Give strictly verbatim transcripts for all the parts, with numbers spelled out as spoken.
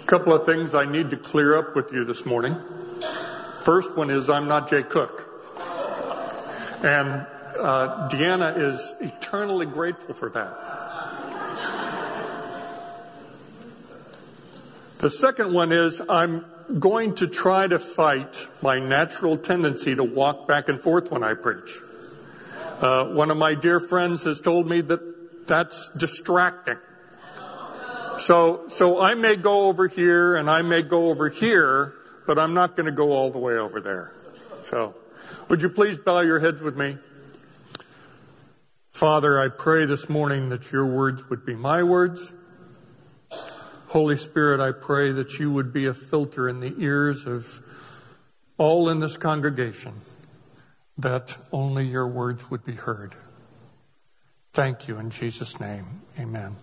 A couple of things I need to clear up with you this morning. First one is I'm not Jay Cook. And uh, Deanna is eternally grateful for that. The second one is I'm going to try to fight my natural tendency to walk back and forth when I preach. Uh, one of my dear friends has told me that that's distracting. So, so I may go over here and I may go over here, but I'm not going to go all the way over there. So, would you please bow your heads with me? Father, I pray this morning that your words would be my words. Holy Spirit, I pray that you would be a filter in the ears of all in this congregation, that only your words would be heard. Thank you in Jesus' name. Amen.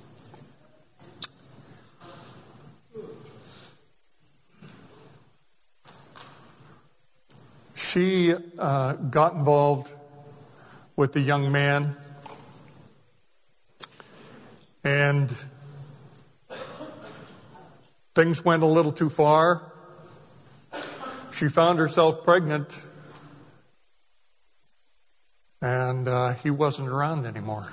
She uh, got involved with a young man, and things went a little too far. She found herself pregnant, and uh, he wasn't around anymore.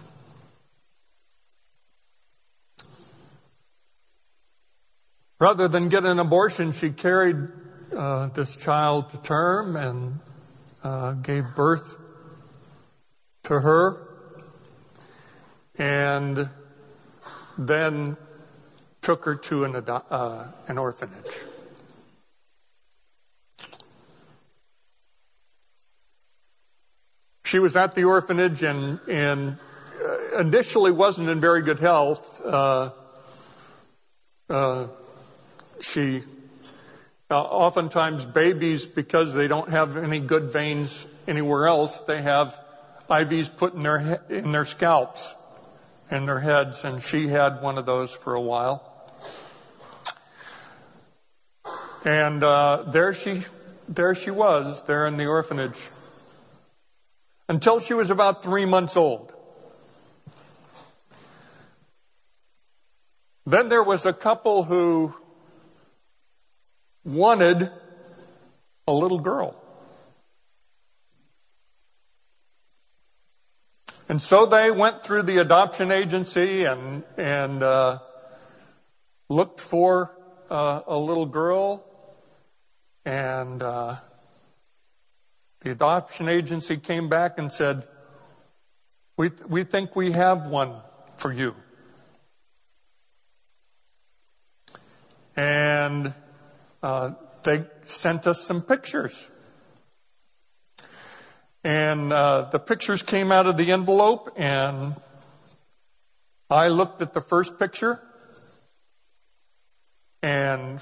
Rather than get an abortion, she carried uh, this child to term and uh, gave birth to her, and then took her to an, uh, an orphanage. She was at the orphanage and, and initially wasn't in very good health. Uh, uh, she, uh, oftentimes babies, because they don't have any good veins anywhere else, they have I Vs put in their he- in their scalps, in their heads, and she had one of those for a while. And uh, there she, there she was, there in the orphanage, until she was about three months old. Then there was a couple who wanted a little girl. And so they went through the adoption agency and and uh, looked for uh, a little girl. And uh, the adoption agency came back and said, we we think we have one for you. And uh, they sent us some pictures. And uh, the pictures came out of the envelope, and I looked at the first picture, and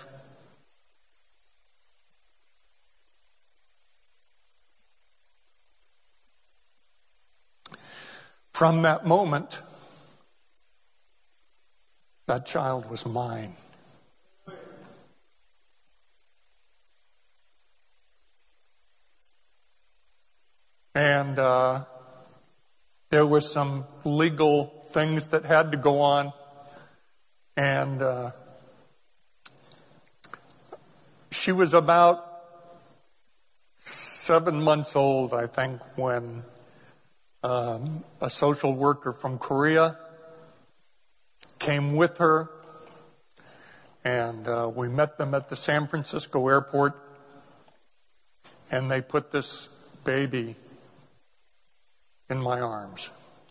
from that moment, that child was mine. And uh, there were some legal things that had to go on. And uh, she was about seven months old, I think, when um, a social worker from Korea came with her. And uh, we met them at the San Francisco airport. And they put this baby in my arms.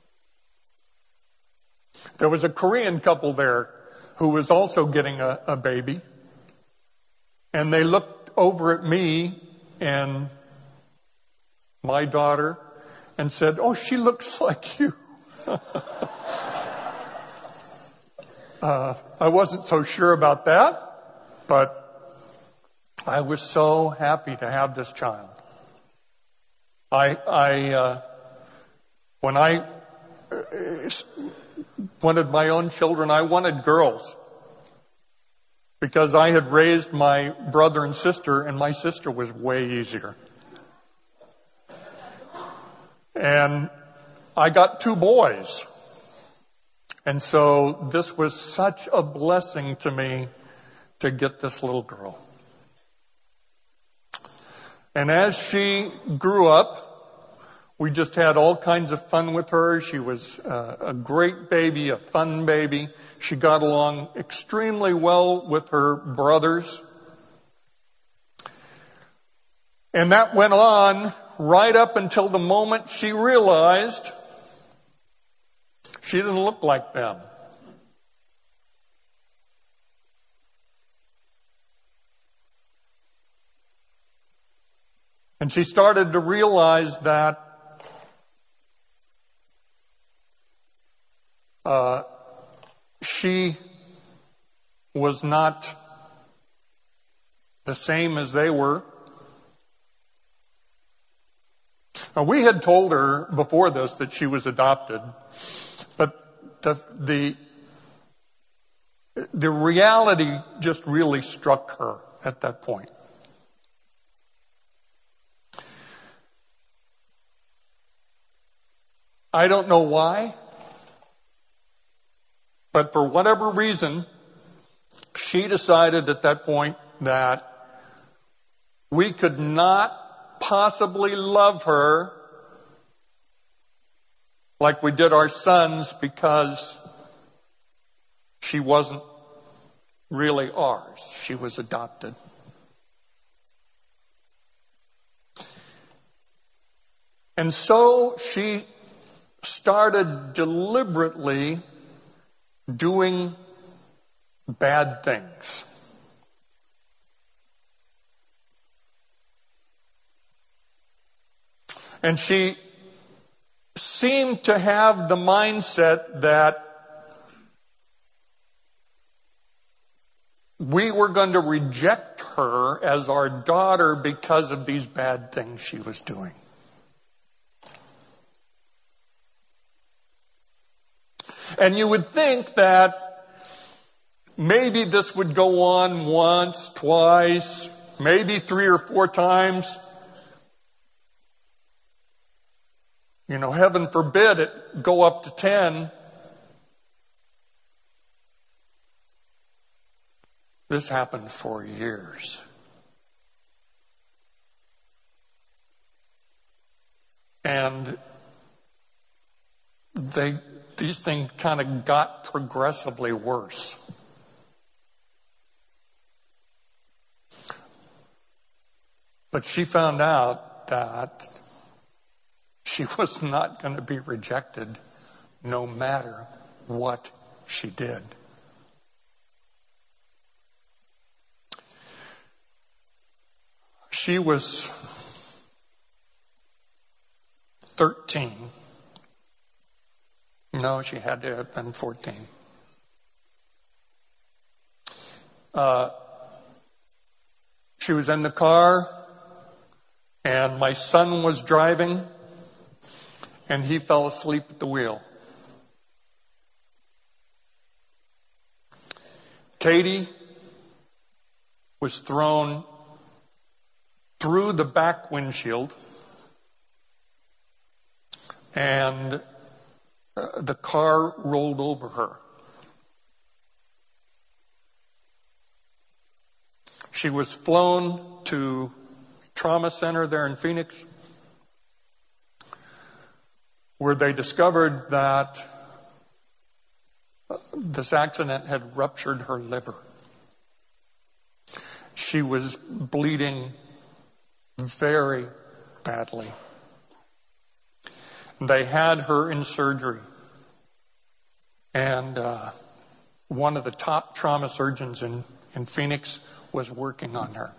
There was a Korean couple there who was also getting a, a baby. And they looked over at me and my daughter and said, "Oh, she looks like you." uh, I wasn't so sure about that, but I was so happy to have this child. I, I, uh, When I wanted my own children, I wanted girls, because I had raised my brother and sister, and my sister was way easier. And I got two boys. And so this was such a blessing to me to get this little girl. And as she grew up, we just had all kinds of fun with her. She was uh, a great baby, a fun baby. She got along extremely well with her brothers. And that went on right up until the moment she realized she didn't look like them. And she started to realize that uh, she was not the same as they were. Now, we had told her before this that she was adopted, but the the the reality just really struck her at that point. I don't know why, but for whatever reason, she decided at that point that we could not possibly love her like we did our sons because she wasn't really ours. She was adopted. And so she started deliberately doing bad things. And she seemed to have the mindset that we were going to reject her as our daughter because of these bad things she was doing. And you would think that maybe this would go on once, twice, maybe three or four times. You know, heaven forbid it go up to ten. This happened for years. And they, these things kind of got progressively worse. But she found out that she was not going to be rejected no matter what she did. She was thirteen. No, she had to have been fourteen. Uh, she was in the car, and my son was driving, and he fell asleep at the wheel. Katie was thrown through the back windshield, and uh, the car rolled over her. She was flown to trauma center there in Phoenix, where they discovered that this accident had ruptured her liver. She was bleeding very badly. They had her in surgery, and uh, one of the top trauma surgeons in, in Phoenix was working on her.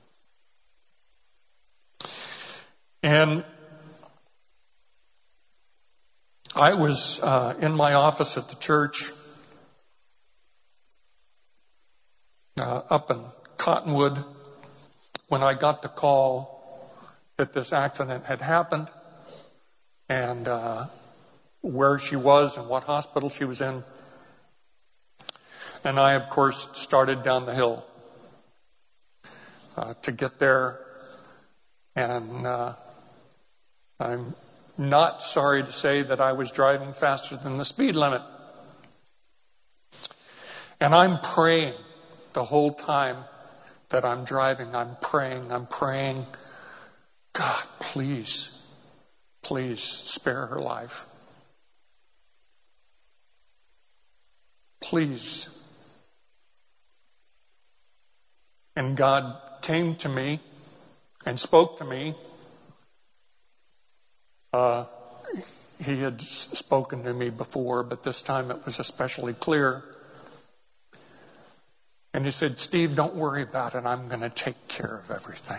And I was uh, in my office at the church uh, up in Cottonwood when I got the call that this accident had happened, and uh, where she was and what hospital she was in. And I, of course, started down the hill uh, to get there. And uh, I'm not sorry to say that I was driving faster than the speed limit. And I'm praying the whole time that I'm driving, I'm praying, I'm praying, God, please, please spare her life. Please. And God came to me and spoke to me. Uh, he had spoken to me before, but this time it was especially clear. And he said, Steve, don't worry about it. I'm going to take care of everything.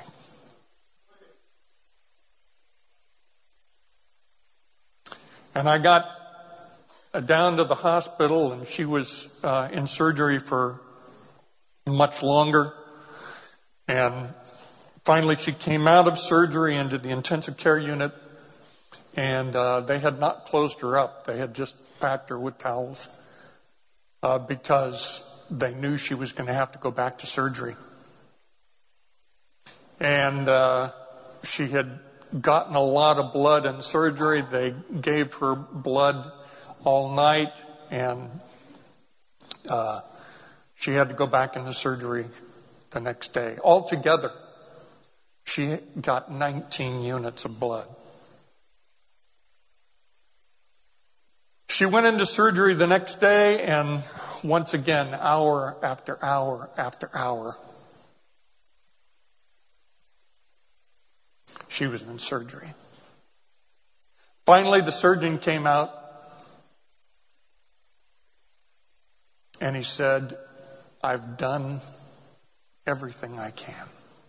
And I got down to the hospital, and she was uh, in surgery for much longer. And finally she came out of surgery into the intensive care unit, and uh, they had not closed her up. They had just packed her with towels uh, because they knew she was going to have to go back to surgery. And uh, she had gotten a lot of blood in surgery. They gave her blood all night, and uh, she had to go back into surgery the next day. Altogether, she got nineteen units of blood. She went into surgery the next day, and once again, hour after hour after hour, she was in surgery. Finally, the surgeon came out, and he said, I've done everything I can.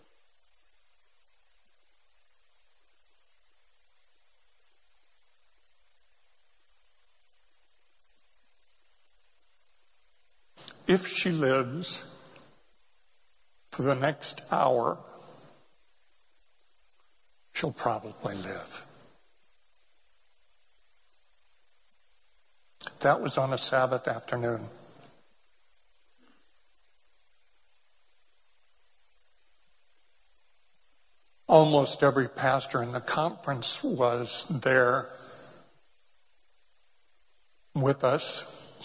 If she lives for the next hour, she'll probably live. That was on a Sabbath afternoon. Almost every pastor in the conference was there with us.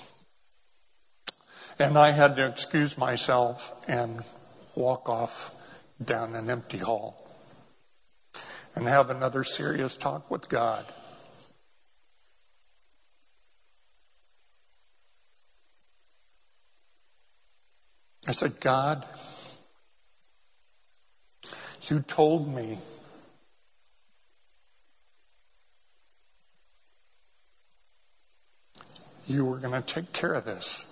And I had to excuse myself and walk off down an empty hall and have another serious talk with God. I said, God, you told me you were going to take care of this.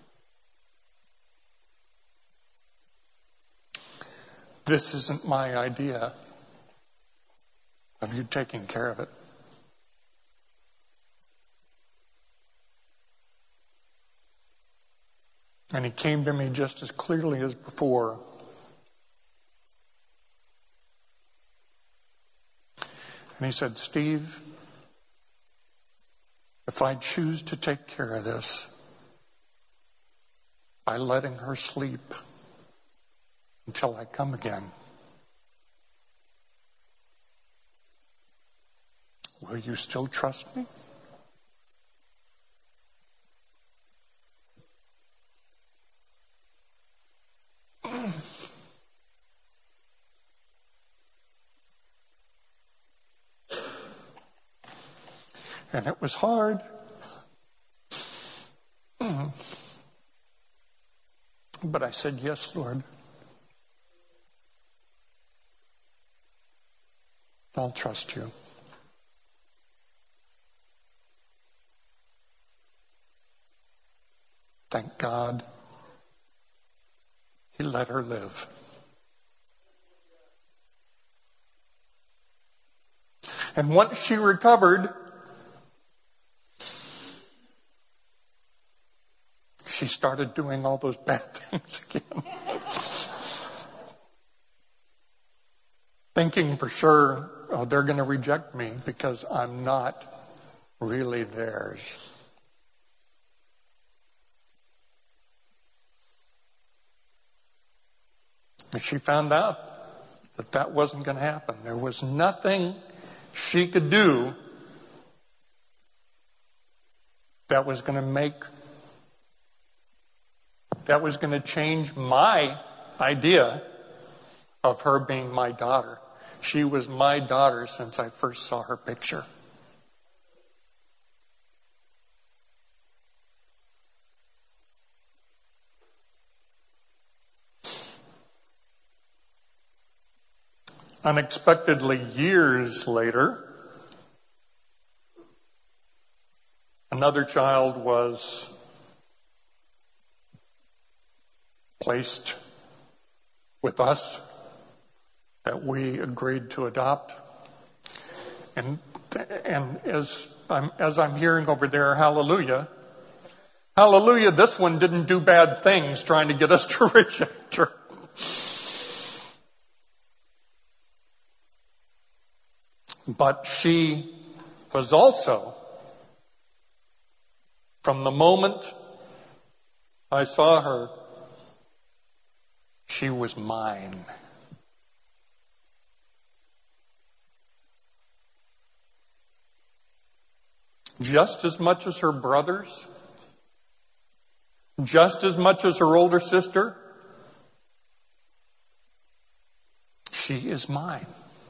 This isn't my idea of you taking care of it. And he came to me just as clearly as before. And he said, Steve, if I choose to take care of this by letting her sleep until I come again, will you still trust me? And it was hard. But I said, yes, Lord. I'll trust you. Thank God he let her live. And once she recovered, she started doing all those bad things again. Thinking for sure, oh, they're going to reject me because I'm not really theirs. And she found out that that wasn't going to happen. There was nothing she could do that was going to make that was going to change my idea of her being my daughter. She was my daughter since I first saw her picture. Unexpectedly, years later, another child was placed with us that we agreed to adopt. And and as I'm as I'm hearing over there, hallelujah, hallelujah, this one didn't do bad things trying to get us to reject her. But she was also, from the moment I saw her, she was mine. Just as much as her brothers, just as much as her older sister, she is mine.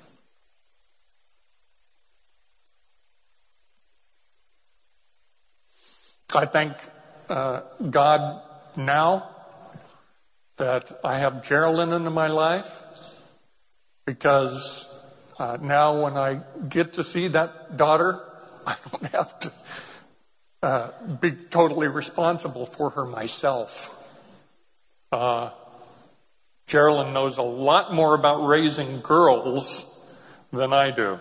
I thank uh, God now that I have Geraldine into my life, because uh, now when I get to see that daughter, I don't have to uh, be totally responsible for her myself. Uh, Geraldine knows a lot more about raising girls than I do.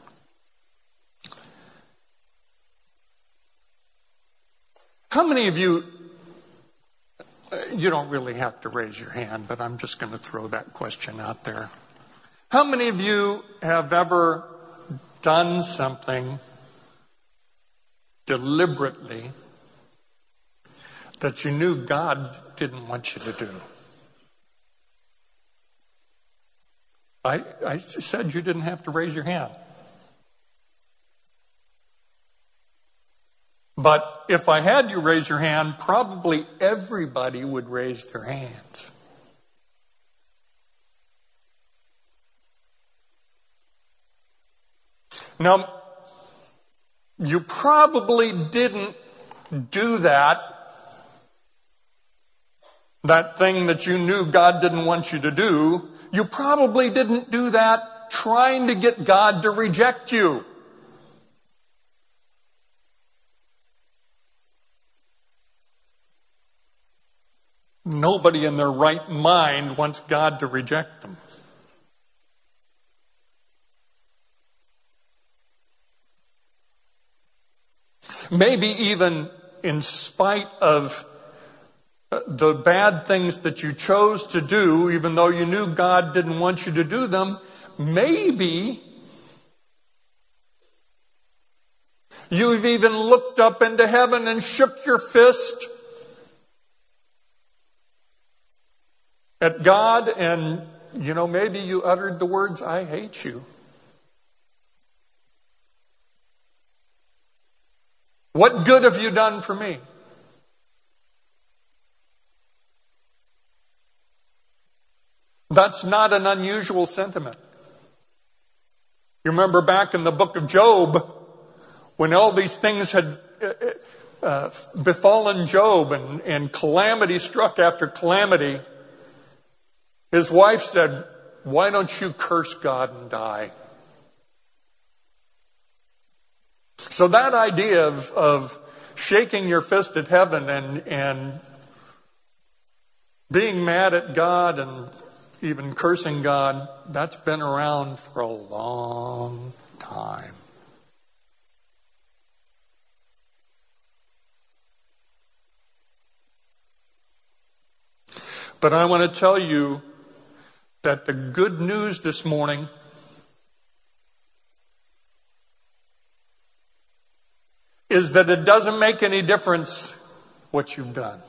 How many of you, you don't really have to raise your hand, but I'm just going to throw that question out there. How many of you have ever done something deliberately that you knew God didn't want you to do? I, I said you didn't have to raise your hand. But if I had you raise your hand, probably everybody would raise their hands. Now, you probably didn't do that, that thing that you knew God didn't want you to do. You probably didn't do that trying to get God to reject you. Nobody in their right mind wants God to reject them. Maybe even in spite of the bad things that you chose to do, even though you knew God didn't want you to do them, maybe you've even looked up into heaven and shook your fist at God, and, you know, maybe you uttered the words, "I hate you." What good have you done for me? That's not an unusual sentiment. You remember back in the book of Job, when all these things had uh, befallen Job, and, and calamity struck after calamity, his wife said, "Why don't you curse God and die?" So that idea of, of shaking your fist at heaven and, and being mad at God and even cursing God, that's been around for a long time. But I want to tell you that the good news this morning is that it doesn't make any difference what you've done.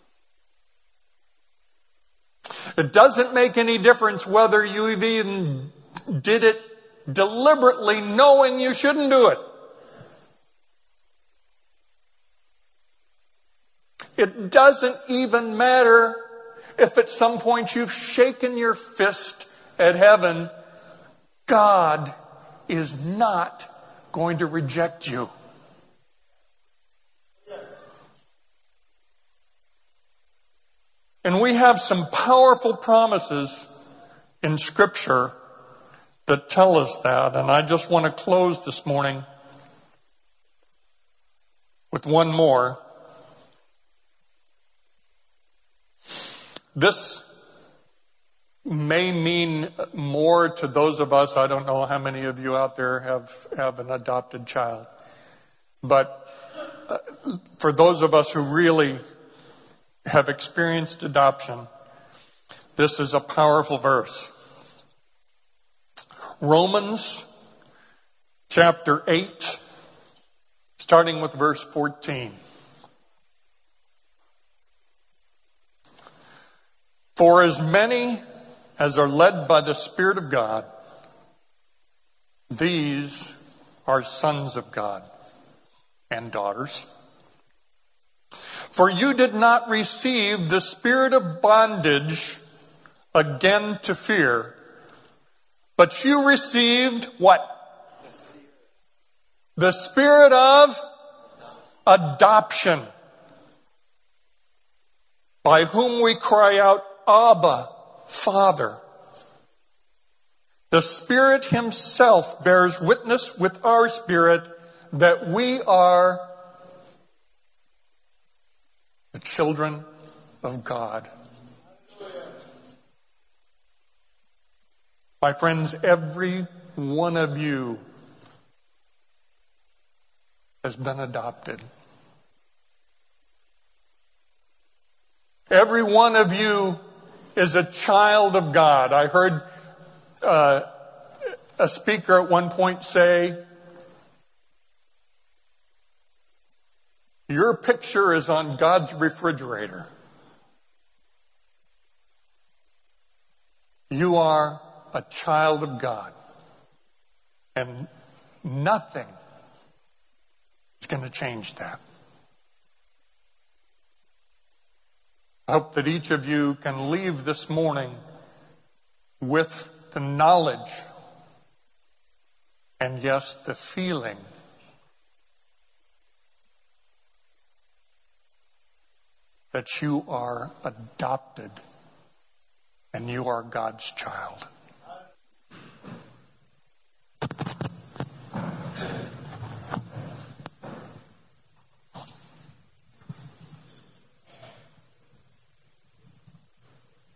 It doesn't make any difference whether you even did it deliberately knowing you shouldn't do it. It doesn't even matter if at some point you've shaken your fist at heaven. God is not going to reject you. And we have some powerful promises in Scripture that tell us that. And I just want to close this morning with one more. This may mean more to those of us. I don't know how many of you out there have, have an adopted child. But uh, for those of us who really have experienced adoption, this is a powerful verse. Romans chapter eight, starting with verse fourteen. For as many as are led by the Spirit of God, these are sons of God and daughters. For you did not receive the spirit of bondage again to fear, but you received what? The spirit of adoption, by whom we cry out, Abba, Father. The Spirit Himself bears witness with our spirit that we are the children of God. My friends, every one of you has been adopted. Every one of you is a child of God. I heard uh, a speaker at one point say, your picture is on God's refrigerator. You are a child of God. And nothing is going to change that. I hope that each of you can leave this morning with the knowledge and, yes, the feeling that you are adopted and you are God's child.